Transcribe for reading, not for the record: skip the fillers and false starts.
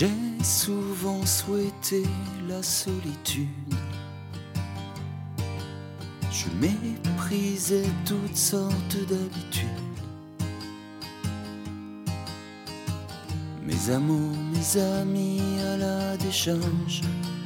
J'ai souvent souhaité la solitude. Je méprisais toutes sortes d'habitudes. Mes amours, mes amis à la décharge,